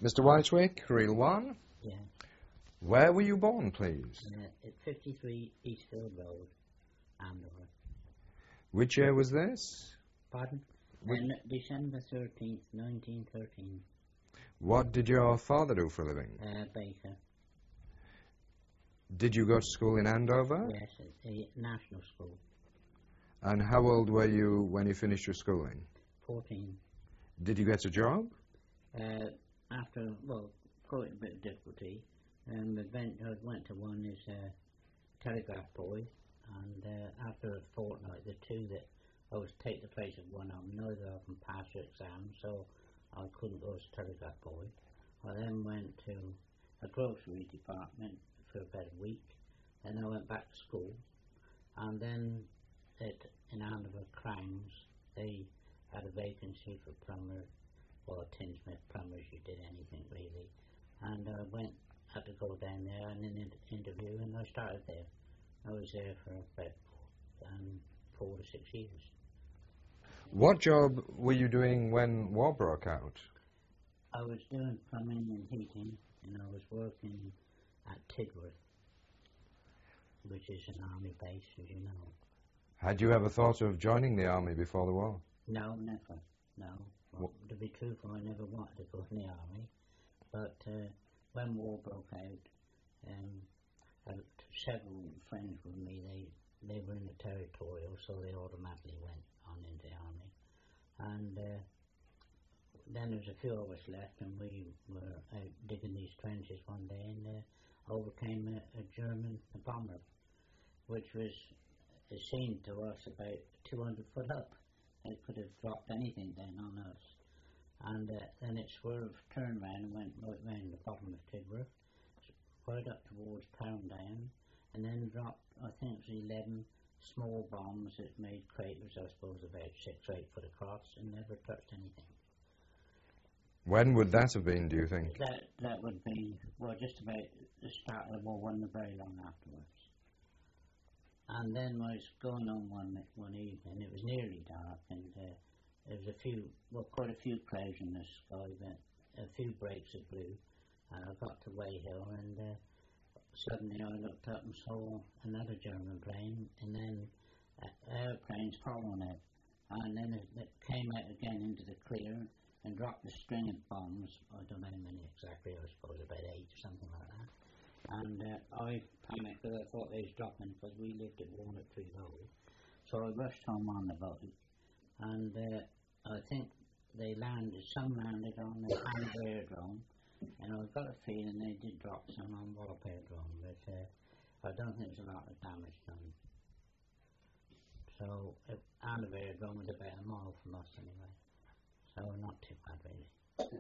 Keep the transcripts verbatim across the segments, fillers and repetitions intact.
Mister Whitewick, Reel One. Yeah. Where were you born, please? Uh, at fifty-three Eastfield Road, Andover. Which year was this? Pardon? Which- Uh, December thirteenth, nineteen thirteen. What did your father do for a living? Uh, Baker. Did you go to school in Andover? Yes, at a national school. And how old were you when you finished your schooling? fourteen. Did you get a job? Uh, after, well, quite a bit of difficulty, um, event, I went to one as a telegraph boy, and uh, after a fortnight, the two that I was to take the place of one of them, neither of them passed their exam, so I couldn't go as a telegraph boy. I then went to a grocery department for about a week, and I went back to school, and then at, in Andover Crowns, they had a vacancy for plumber, or tinsmith plumbers, you did anything really, and I went, had to go down there and in an interview, and I started there. I was there for about um, four to six years. What job were you doing when war broke out? I was doing plumbing and heating, and I was working at Tidworth, which is an army base, as you know. Had you ever thought of joining the army before the war? No, never, no. Well, to be truthful, I never wanted to go in the army, but uh, when war broke out, um, uh, several friends with me, they, they were in the territorial, so they automatically went on into the army. And uh, then there was a few of us left, and we were out digging these trenches one day, and uh, over came a, a German bomber, which was, it seemed to us, about two hundred foot up. It could have dropped anything down on us. And uh, then it swerved, turned round and went right round the bottom of Tidworth, right up towards Pound Down, and then dropped, I think it was eleven small bombs that made craters, I suppose about six or eight foot across, and never touched anything. When would that have been, do you think? That that would be, well, just about the start of the war, wasn't very long afterwards. And then I was going on one one evening, it was nearly dark, and uh, there was a few, well, quite a few clouds in the sky, but a few breaks of blue, and I got to Weyhill, and uh, suddenly I looked up and saw another German plane, and then uh, airplanes following it, and then it, it came out again into the clear, and dropped a string of bombs, I don't know how many exactly, I suppose about eight or something like that. And uh, I panicked because I thought they was dropping, because we lived at Walnut Tree Road. So I rushed home on the boat, and uh, I think they landed, some landed on the Hanover Aerodrome, and I got a feeling they did drop some on Wallop Aerodrome, but uh, I don't think there's a lot of damage done. So uh, Hanover Aerodrome was about a mile from us anyway, so not too bad really.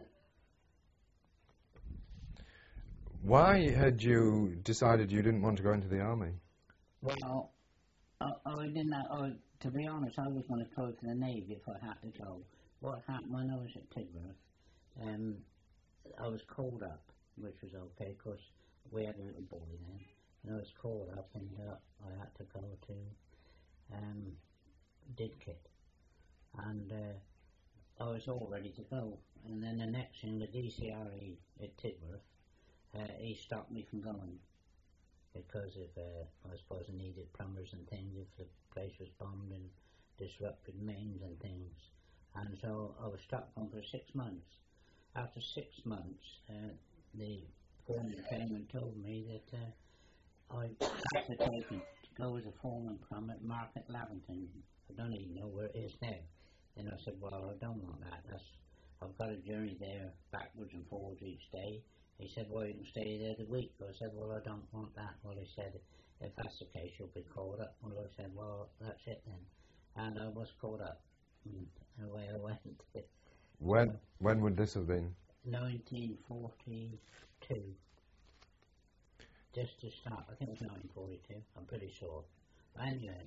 Why had you decided you didn't want to go into the army? Well, I, I didn't. I, to be honest, I was going to go to the Navy if I had to go. What happened when I was at Tidworth? Um, I was called up, which was okay, because we had a little boy then, and I was called up, and uh, I had to go to um, Didcot, and uh, I was all ready to go. And then the next thing, the D C R E at Tidworth, uh, he stopped me from going, because of, uh, I suppose, I needed plumbers and things if the place was bombed and disrupted mains and things. And so I was stopped going for six months. After six months, uh, the foreman came and told me that uh, I had to take and go as a foreman plumber at Market Lavington. I don't even know where it is now. And I said, well, I don't want that. That's, I've got a journey there backwards and forwards each day. He said, well, you can stay there the week. I said, well, I don't want that. Well, he said, if that's the case, you'll be called up. Well, I said, well, that's it then. And I was called up, and away I went. When uh, when would this have been? nineteen forty-two. Just to start, I think it was nineteen forty-two, I'm pretty sure. But anyway.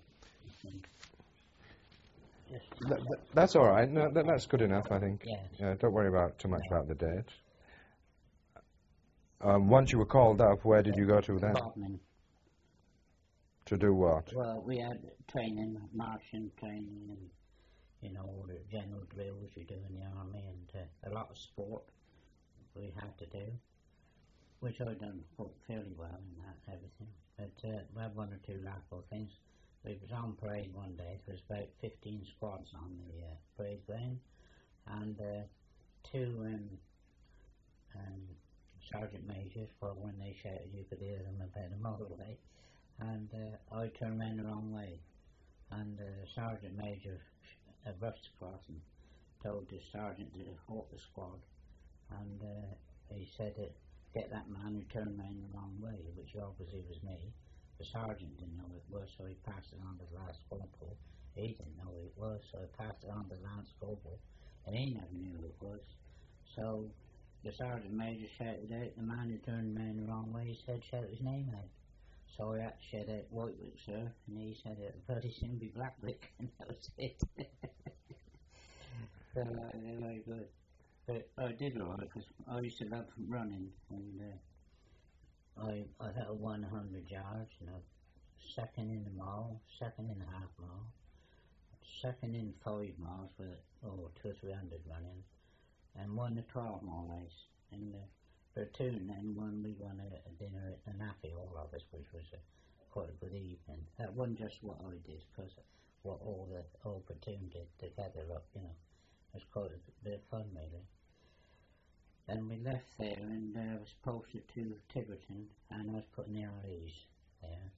That, that, that's all right. No, that, that's good enough, I think. Yes. Yeah, don't worry about too much No. about the date. Um, once you were called up, where did you go to then? Bodmin. To do what? Well, we had training, marching training, and you know, all the general drills you do in the army, and uh, a lot of sport. we had to do, which I done fairly well in that everything. But uh, we had one or two laughable things. We was on parade one day. There was about fifteen squads on the uh, parade ground, and uh, two um, um, sergeant majors. Well, when they shouted, you could hear them about a mile away. And uh, I turned around the wrong way, and the uh, sergeant major uh, rushed across and told the sergeant to halt the squad, and uh, he said, uh, "Get that man who turned around the wrong way," which obviously was me. The sergeant didn't know it was, so he passed it on to the last corporal. He didn't know it was, so he passed it on to the last corporal, and he never knew who it was. So the sergeant major shouted out, the man who turned around the wrong way, he said, shout his name out. So I had to shout out, Whitewick, sir, and he said, it very soon be Blackwick, and that was it. So uh, they're very good. But I did all right, because I used to love running, and uh, I, I had won one hundred yards, you know, second in the mile, second in the half mile, second in five miles with oh, two or three hundred running, and won the twelve mile race. And the platoon then won, we won a, a dinner at the Naffy, all of us, which was a, quite a good evening. That wasn't just what I did, because what all the whole platoon did together, up, you know, it was quite a bit of fun, really. Then we left there and uh, was posted to Tiverton, and I was put in the R Es there.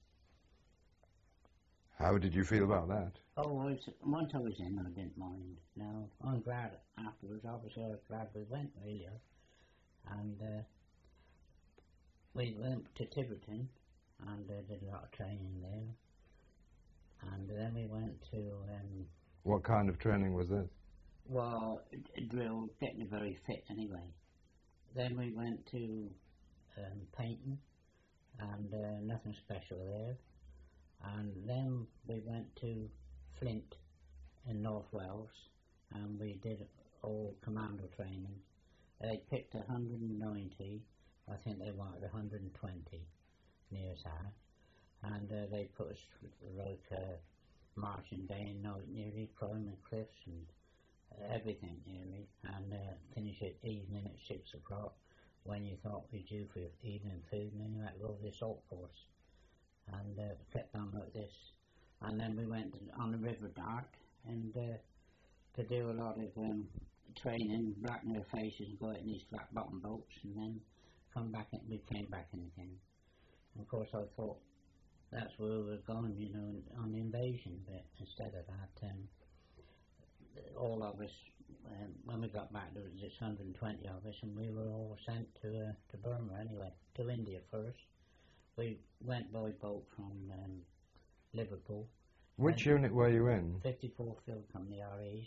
How did you feel about that? Oh, I was, once I was in, I didn't mind. No, I'm glad afterwards. Obviously, I was glad we went, really. And uh, we went to Tiverton and uh, did a lot of training there. And then we went to... Um, what kind of training was this? Well, a drill, getting very fit anyway. Then we went to um, Painton, and uh, nothing special there. And then we went to Flint in North Wales, and we did all commando training. They picked one hundred ninety, I think they wanted one hundred twenty near that, and uh, they put us like uh, marching day and night nearly, climbing cliffs and everything nearly, and uh, finish at evening at six o'clock when you thought we were due for evening food, and then you had to go to the assault force, and uh, kept on like this. And then we went on the River Dart and uh, to do a lot of um, training, blacken our faces and go out in these flat bottom boats, and then come back in, we came back in again. And of course I thought that's where we were going, you know, on the invasion, but instead of that, um, all of us, um, when we got back, there was just one hundred twenty of us, and we were all sent to uh, to Burma anyway, to India first. We went by boat from um, Liverpool. Which unit were you in? fifty-fourth Field Company R Es.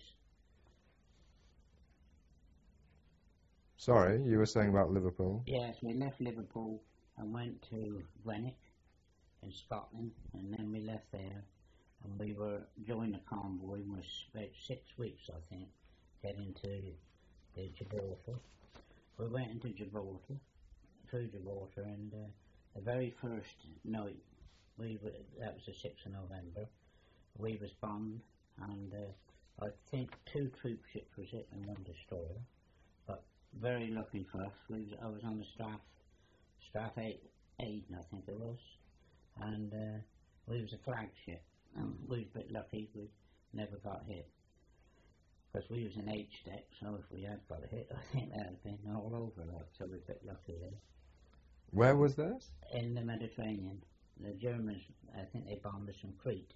Sorry, you were saying about Liverpool? Yes, we left Liverpool and went to Greenock in Scotland, and then we left there. And we were joined the convoy and was about six weeks, I think, getting to the Gibraltar. We went into Gibraltar, through Gibraltar, and uh, the very first night, we were, that was the sixth of November, we was bombed, and uh, I think two troop ships was it and one destroyer. But very lucky for us, we was, I was on the Strath, Strath Aden, I think it was, and uh, we was a flagship. Um, we was a bit lucky, we never got hit. Because we was an H-deck, so if we had got hit, I think that would have been all over, like, so we were a bit lucky there. Where was this? In the Mediterranean. The Germans, I think they bombed us from Crete.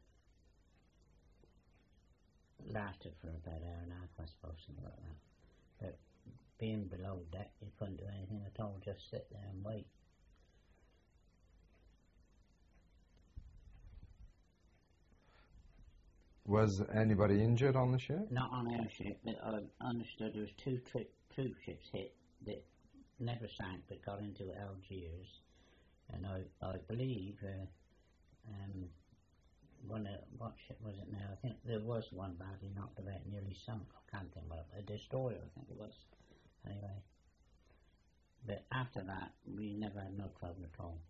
Lasted for about an hour and a half, I suppose, something like that. But being below deck, you couldn't do anything at all, just sit there and wait. Was anybody injured on the ship? Not on our ship, but I understood there was two troop, troop ships hit that never sank but got into Algiers. And I, I believe, uh, um, one uh, what ship was it now? I think there was one badly knocked about, nearly sunk. I can't think what, a destroyer, I think it was. Anyway. But after that, we never had no trouble at all.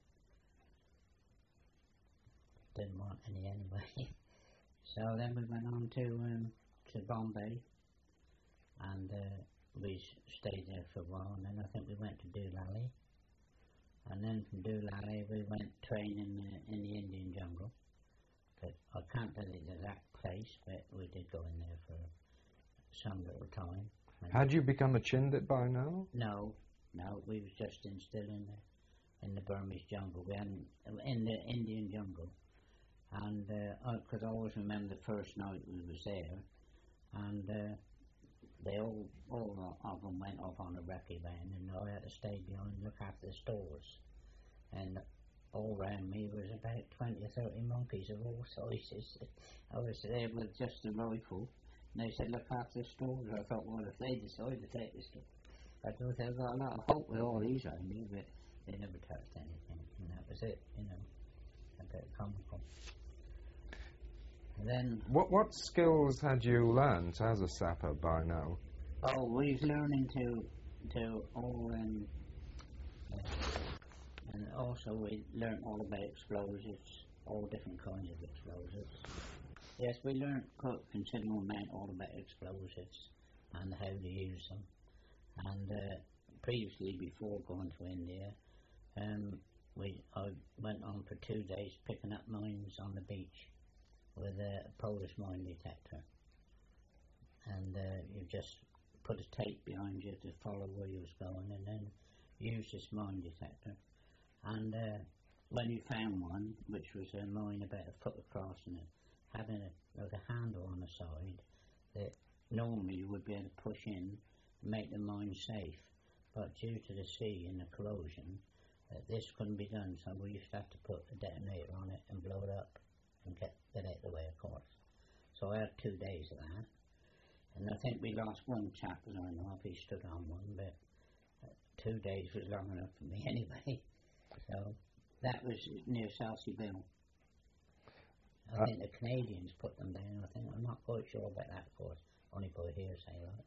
Didn't want any anyway. So then we went on to um, to Bombay, and uh, we s- stayed there for a while, and then I think we went to Doolally. And then from Doolally we went training uh, in the Indian jungle. But I can't tell you the exact place, but we did go in there for some little time. And Had you become a Chindit by now? no, no, we was just in still in the in the Burmese jungle. We hadn't in the Indian jungle, and because I, I always remember the first night we was there, and uh, they all all of them went off on a recce van, and I had to stay behind and look after the stores, and all round me was about twenty or thirty monkeys of all sizes. I was there with just a rifle, and they said look after the stores. I thought, well, if they decide to take the store, I thought I've got a lot of hope with all these around me, but they never touched anything, and that was it, you know, a bit comical. And then, What what skills had you learnt as a sapper by now? oh, we was learning to, to all, um, uh, and also we learnt all about explosives, all different kinds of explosives. Yes, we learnt quite a considerable amount all about explosives and how to use them. And uh, previously, before going to India, um, we I went on for two days picking up mines on the beach with a Polish mine detector. And uh, you just put a tape behind you to follow where you was going, and then use this mine detector. And uh, when you found one, which was a mine about a foot across and it having a, like a handle on the side, that normally you would be able to push in and make the mine safe, but due to the sea and the corrosion, uh, this couldn't be done, so we used to have to put a detonator on it and blow it up and get, get out of the way, of course. So I had two days of that, and I think we lost one chap as I know if he stood on one, but uh, two days was long enough for me anyway. So that was near Southsea Bill. I Uh, think the Canadians put them down. I think I'm not quite sure about that, of course. Only by hearsay, right?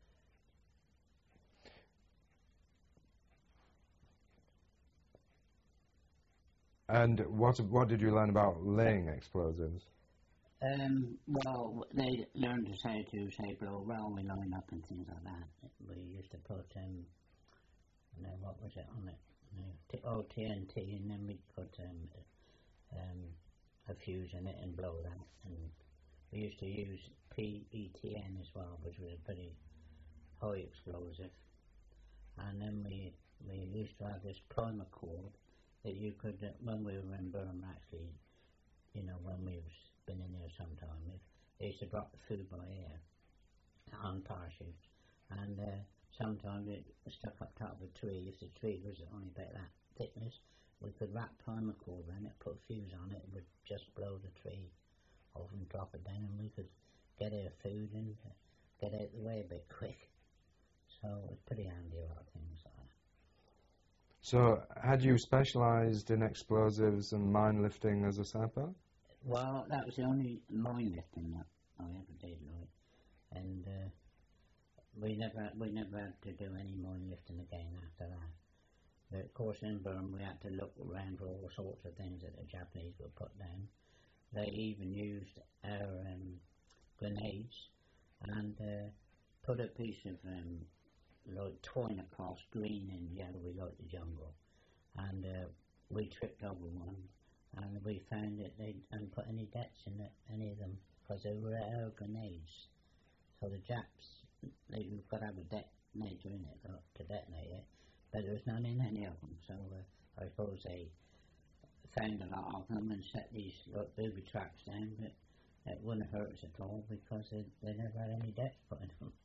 And what what did you learn about laying explosives? Um, well, they learned to say to say blow railway line up and things like that. We used to put um, and then what was it on it? No, T- oh, T N T, and then we'd put um, um, a fuse in it and blow that. And we used to use P E T N as well, which was a pretty high explosive. And then we we used to have this primer cord that you could, uh, when we were in Burma actually, you know, when we've been in there sometime, if they used to drop the food by air on parachutes, and uh, sometimes it stuck up top of a tree. If the tree was only about that thickness, we could wrap primer cord around it, put a fuse on it, and would just blow the tree off and drop it down, and we could get our food and uh, get out of the way a bit quick. So it was pretty handy, a lot of things like that. So, had you specialised in explosives and mine lifting as a sapper? Well, that was the only mine lifting that I ever did, like, and uh, we never we never had to do any mine lifting again after that. But of course, in Burma, we had to look around for all sorts of things that the Japanese would put down. They even used our um, grenades and uh, put a piece of um, like twine across, green and yellowy like the jungle, and uh, we tripped over one, and we found that they hadn't put any dets in it, any of them, because they were our grenades. So the Japs, they've got to have a detonator in it uh, to detonate it, but there was none in any of them. So uh, I suppose they found a lot of them and set these like, booby traps down, but it wouldn't hurt us at all because they, they never had any dets put in them.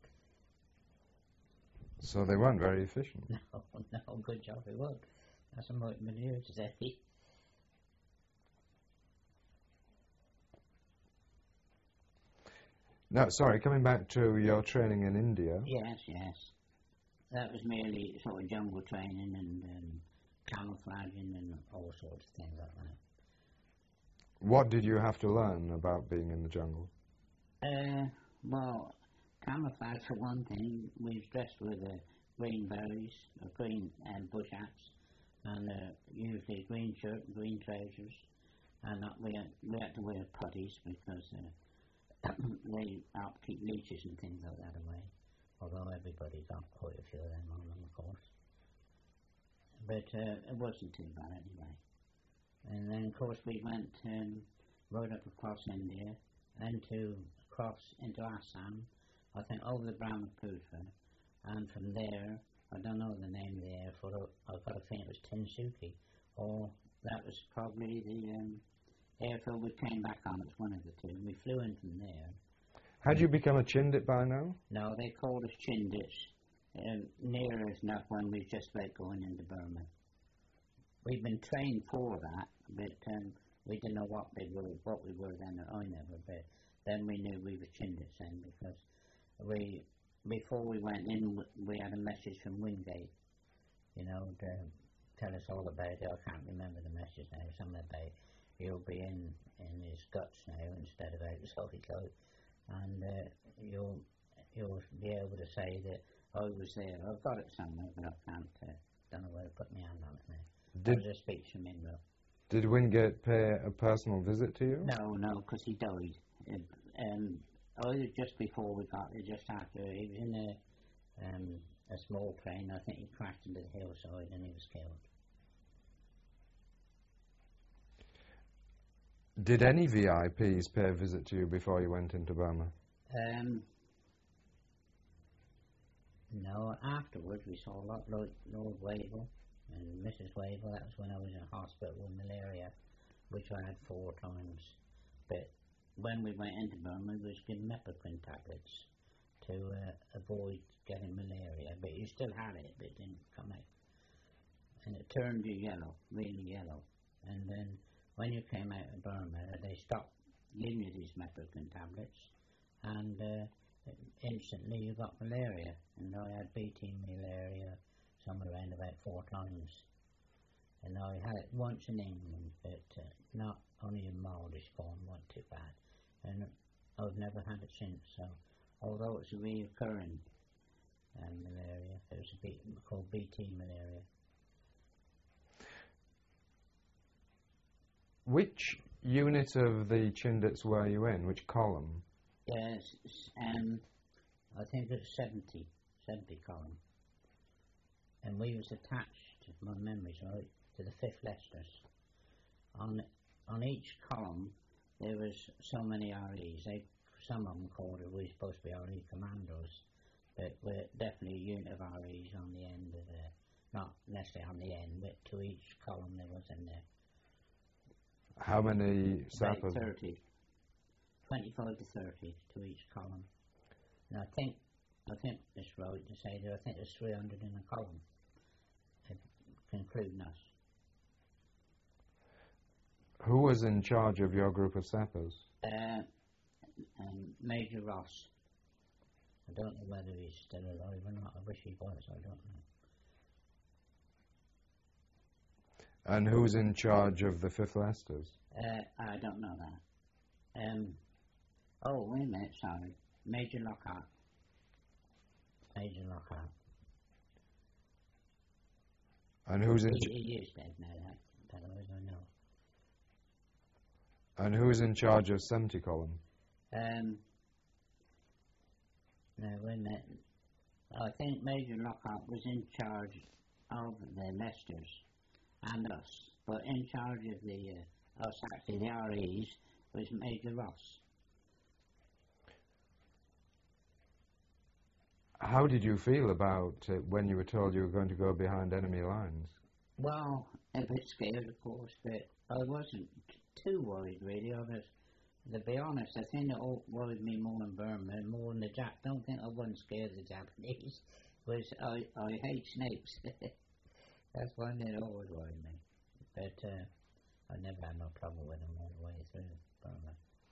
So they weren't very efficient. No, no, good job it was. That's a might manure today. No, sorry, coming back to your training in India. Yes, yes. That was merely sort of jungle training and um, camouflaging and all sorts of things like that. What did you have to learn about being in the jungle? Uh, well, camouflage for one thing. We was dressed with uh, green berries, uh, green um, bush hats, and uh, usually green shirt and green trousers. And uh, we, had, we had to wear puttees because uh, they help keep leeches and things like that away. although everybody got quite a few of them on them, of course. But uh, it wasn't too bad anyway. And then, of course, we went um, right up across India, and to cross into Assam, I think over the Brahmaputra, and from there, I don't know the name of the airport, I've got a feeling it was Tinsuki, or that was probably the um, airfield we came back on. It's one of the two. We flew in from there. Had you become a Chindit by now? No, they called us Chindits, um, near us enough when we just about going into Burma. We'd been trained for that, but um, we didn't know what they were, what we were then. I never, but then we knew we were Chindits then, because we, before we went in, we had a message from Wingate, you know, to tell us all about it. I can't remember the message now. Something about you'll be in in his guts now instead of outside, so, and uh, you'll you'll be able to say that I was there. I've got it somewhere, but I can't. Uh, don't know where to put my hand on it now. Did, I'll just speak from Inwell. Did Wingate pay a personal visit to you? No, no, because he died. Uh, um, either just before we got there, just after. He was in a um, a small plane. I think he crashed into the hillside and he was killed. Did any V I Ps pay a visit to you before you went into Burma? Um, no, afterwards we saw a lot like Lord Wavell and Missus Wavell. That was when I was in hospital with malaria, which I had four times. But when we went into Burma, we was given Mepaprin tablets to uh, avoid getting malaria. But you still had it, but it didn't come out. And it turned you yellow, really yellow. And then when you came out of Burma, they stopped giving you these Mepaprin tablets, and uh, instantly you got malaria. And I had B T malaria somewhere around about four times. And I had it once in England, but uh, not only in mildish form, wasn't too bad. And I've never had it since. So, although it's a reoccurring um, malaria, it was a B, called B T malaria. Which unit of the Chindits were you in? Which column? Yes, um, I think it's seventy, seventy column. And we was attached, if my memory's right, to the fifth Leicesters. On on each column, there was so many R Es. They, some of them called it, we were supposed to be R E commandos, but we're definitely a unit of R Es on the end of the, not necessarily on the end, but to each column there was in there. How many sappers? About thirty. twenty-five to thirty to each column. And I think, I think it's right to say that I think there's three hundred in a column, including us. Who was in charge of your group of sappers? Uh, um, Major Ross. I don't know whether he's still alive or not. I wish he was, I don't know. And who's in charge of the fifth Leicesters? Uh, I don't know that. Um, oh, wait a minute, sorry. Major Lockhart. Major Lockhart. And who's in? He, he is dead now, that fellow, as I know. And who's in charge of seventy column? Um, no, wait a minute. I think Major Lockhart was in charge of the Leicesters and us, but in charge of the uh, us actually the R Es was Major Ross. How did you feel about uh, when you were told you were going to go behind enemy lines? Well, a bit scared, of course, but I wasn't t- too worried, really. I was, to be honest, the thing that all worried me more in Burma, more than the Jap, don't think I wasn't scared of the Japanese, was I, I hate snakes. That's one that always worried me. But uh, I never had no trouble with them all the way through Burma.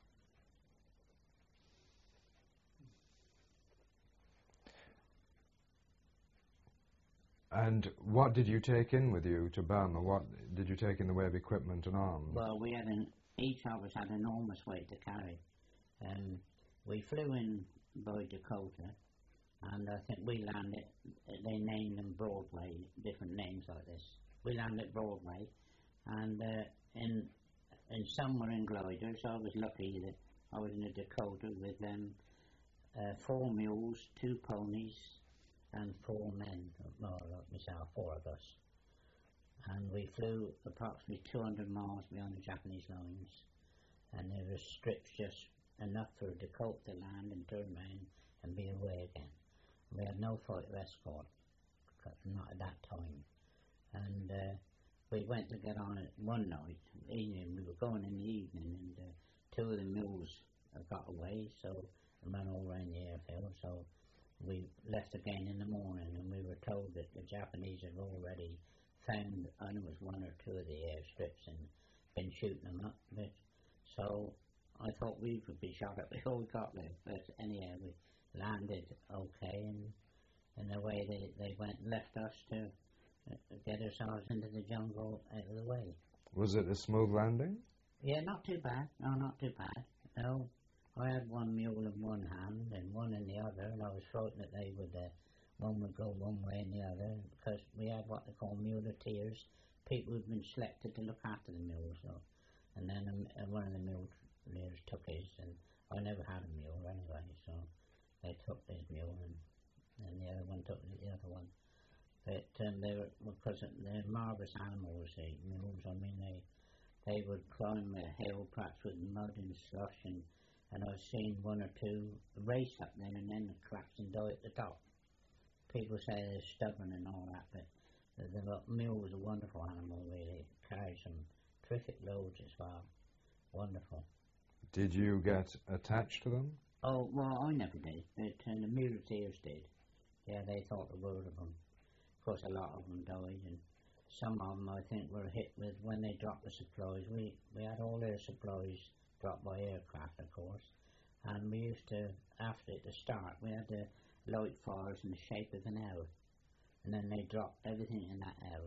And what did you take in with you to Burma? What did you take in the way of equipment and arms? Well, we had an, each of us had enormous weight to carry. Um, we flew in by Dakota, and I think we landed, they named them Broadway, different names like this. We landed at Broadway, and uh, in, in some were in gliders. I was lucky that I was in a Dakota with um, uh, four mules, two ponies, and four men, well, like myself, four of us. And we flew approximately two hundred miles beyond the Japanese lines, and there were strips just enough for the coat to land and turn around and be away again. We had no fighter escort, not at that time. And uh, we went to get on it one night, evening, we were going in the evening, and uh, two of the mules got away, so ran all around the airfield, so we left again in the morning, and we were told that the Japanese had already found, I know it was one or two of the airstrips and been shooting them up, but so I thought we would be shot at before we got there, but anyhow we landed okay, and in a way they, they went and left us to uh, get ourselves into the jungle out of the way. Was it a smooth landing? Yeah, not too bad, no, not too bad, no. I had one mule in one hand and one in the other, and I was frightened that they would uh, one would go one way and the other, because we had what they call muleteers, people who'd been selected to look after the mules. So. And then um, uh, one of the muleteers took his, and I never had a mule anyway, so they took his mule, and, and the other one took the other one. But um, they were, because they're marvellous animals, the mules. I mean, they they would climb a hill, perhaps with mud and slush, and, and I've seen one or two race up there and then collapse and die at the top. People say they're stubborn and all that, but the, the mule was a wonderful animal, really. It carried some terrific loads as well. Wonderful. Did you get attached to them? Oh, well, I never did, but uh, the muleteers did. Yeah, they thought the world of them. Of course, a lot of them died, and some of them, I think, were hit with, when they dropped the supplies, we, we had all their supplies dropped by aircraft, of course, and we used to, after the start, we had to light fires in the shape of an L, and then they dropped everything in that L.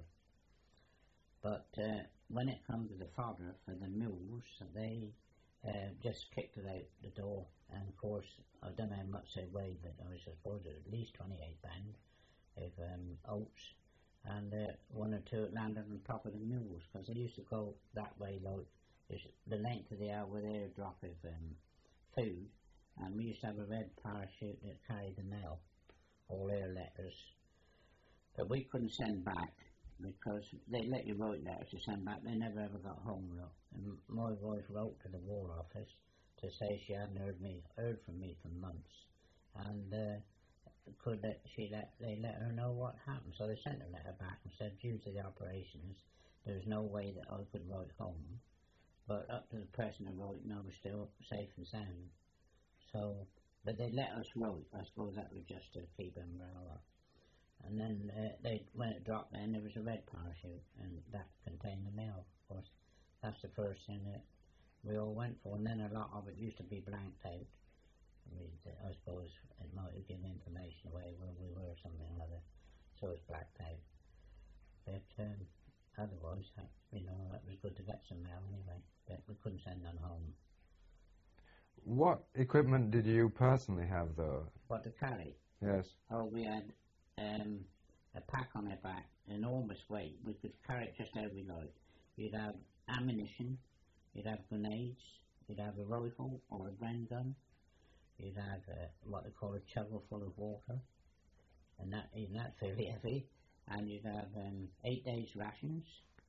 But uh, when it comes to the fodder for the mules, they uh, just kicked it out the door, and of course, I don't know how much they weighed, but I suppose it was at least twenty-eight pounds of um, oats, and uh, one or two landed on top of the mules, because they used to go that way, like the length of the L with their drop of um, food. And we used to have a red parachute that carried the mail, all their letters. But we couldn't send back, because they let you write letters to send back. They never ever got home, though. And my wife wrote to the War Office to say she hadn't heard me heard from me for months, and uh, could let, she let they let her know what happened. So they sent a letter back and said, due to the operations, there was no way that I could write home. But up to the present of writing, I was still safe and sound. So, but they let us write. I suppose that was just to keep them morale up. And then uh, they, when it dropped, then there was a red parachute, and that contained the mail. Of course, that's the first thing that we all went for. And then a lot of it used to be blanked out. I, mean, I suppose it might have given information away where we were, or something or other. So it's blacked out. But um, otherwise, that, you know, that was good to get some mail anyway. But we couldn't send none home. What equipment did you personally have, though? What to carry? Yes. Oh, we had um, a pack on our back, enormous weight. We could carry it just how we liked. You'd have ammunition, you'd have grenades, you'd have a rifle or a Bren gun, you'd have uh, what they call a chuggle full of water, and that even that's fairly heavy, and you'd have um, eight days rations,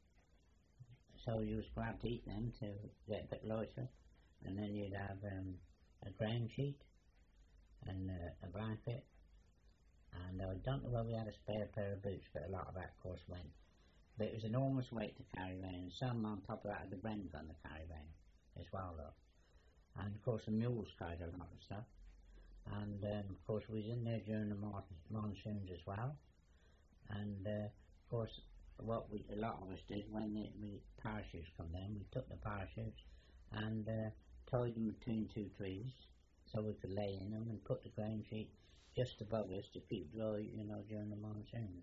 so you was glad to eat them to get a bit lighter. And then you'd have um, a ground sheet and uh, a blanket, and I don't know whether we had a spare pair of boots, but a lot of that, of course, went. But it was enormous weight to carry around, and some on top of that had the Bren gun to carry around as well, though. And of course the mules carried a lot of stuff, and um, of course we was in there during the mon monsoons as well, and uh, of course what we, a lot of us did when the we, parachutes come down, we took the parachutes and uh, tied them between two trees so we could lay in them and put the ground sheet just above us to keep dry, you know, during the monsoons.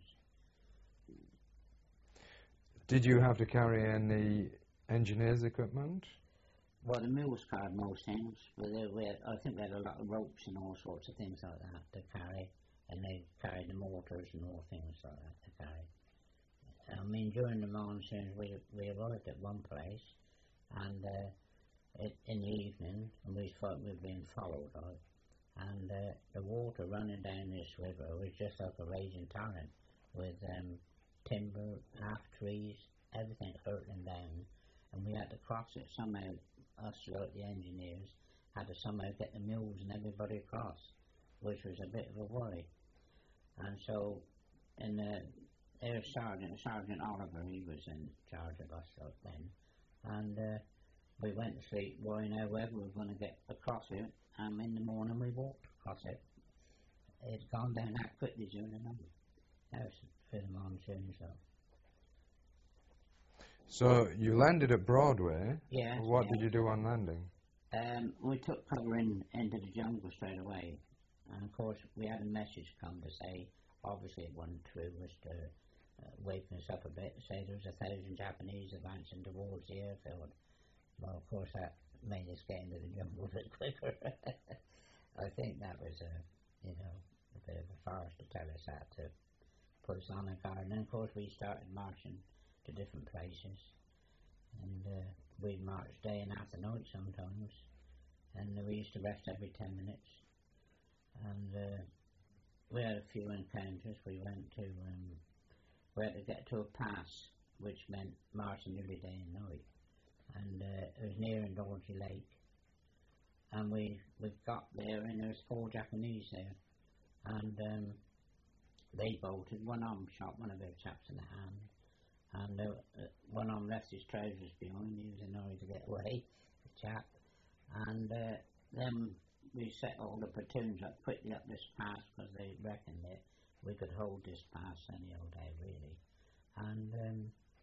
Did you have to carry any engineer's equipment? Well, the mules carried most things, but they, we had, I think we had a lot of ropes and all sorts of things like that to carry, and they carried the mortars and all things like that to carry. I mean, during the monsoons, we, we arrived at one place, and uh, It, in the evening, and we thought we were being followed, right? and uh, the water running down this river was just like a raging torrent, with um, timber, half trees, everything hurtling down, and we had to cross it somehow. Us, like the engineers, had to somehow get the mules and everybody across, which was a bit of a worry. And so, in the air sergeant, Sergeant Oliver, he was in charge of us like then, and uh, we went to sleep worrying how ever we were going to get across it, and in the morning we walked across it. It's gone down that quickly during the night. That was for the monsoon, so. So you landed at Broadway. Yeah. What yeah. did you do on landing? Um, we took cover in, into the jungle straight away, and of course we had a message come to say, obviously it wasn't true, was to uh, waken us up a bit, to say there was a thousand Japanese advancing towards the airfield. Well, of course that made us get into the jungle a bit quicker. I think that was a, you know, a bit of a farce to tell us that, to put us on a guard. And then of course we started marching to different places, and uh, we'd march day and after night sometimes, and we used to rest every ten minutes, and uh, we had a few encounters. We went to, um, we had to get to a pass, which meant marching every day and night, and uh, it was near Indorgy Lake, and we, we got there and there was four Japanese there, and um, they bolted. One of them shot one of their chaps in the hand, and uh, uh, one of them left his trousers behind. He was in a hurry to get away, the chap. And uh, then we set all the platoons up quickly up this pass, because they reckoned that we could hold this pass any old day, really. And um,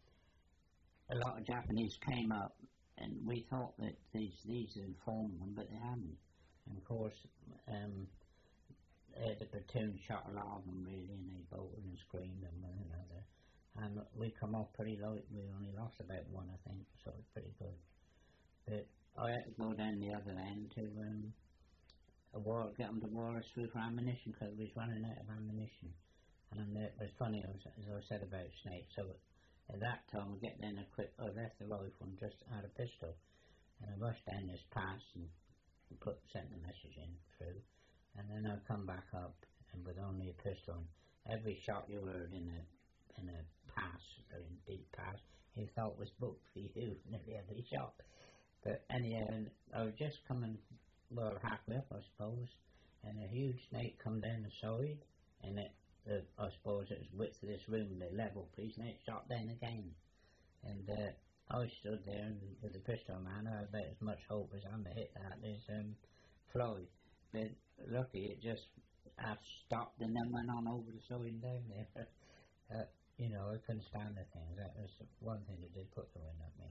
a lot of Japanese came up, and we thought that these these had informed them, but they hadn't. And of course, um, uh, the platoon shot a lot of them, really, and they bolted and screamed at one another. And we come off pretty light. We only lost about one, I think, so it was pretty good. But I had to go down the other end to um, a war, get them to wire us through for ammunition, because we was running out of ammunition. And uh, it was funny, as, as I said about snakes. So at that time, I get down a quick, I left the rifle and just had a pistol, and I rushed down this pass and put sent the message in through, and then I come back up, and with only a pistol, and every shot you heard in a in a pass, a very deep pass, he thought was booked for you, nearly every shot. But anyhow, I was just coming, well, halfway up, I suppose, and a huge snake come down the side, and it, the, I suppose it was width of this room, the level piece, and it shot down again. And uh, I stood there, and with the pistol man, I had about as much hope as I'm to hit that as um, Floyd. But lucky, it just half stopped and then went on over the side and down there. uh, You know, I couldn't stand the thing. That was one thing that did put the wind up me.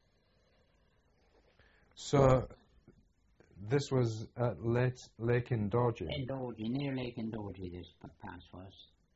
So, this was at Lake, Lake Indorgy? Indorgy, near Lake Indorgy, this p- pass was.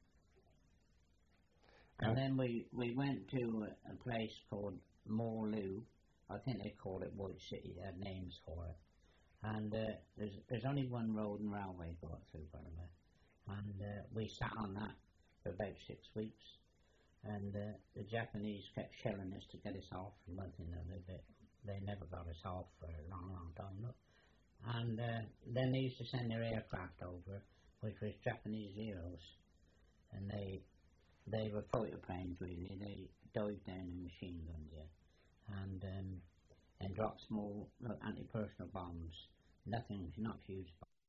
And Uh, then we, we went to a, a place called Morloo. I think they called it White City. They had names for it. And uh, there's there's only one road and railway going through Burma. And uh, we sat on that for about six weeks. And uh, the Japanese kept shelling us to get us off from one thing or another, but they never got us off for a long, long time. Look. And uh, then they used to send their aircraft over, which was Japanese Zeros, and they they were fighter planes, really. They dived down in machine guns, yeah, and um, and dropped small, like, anti-personnel bombs. Nothing, not huge bombs.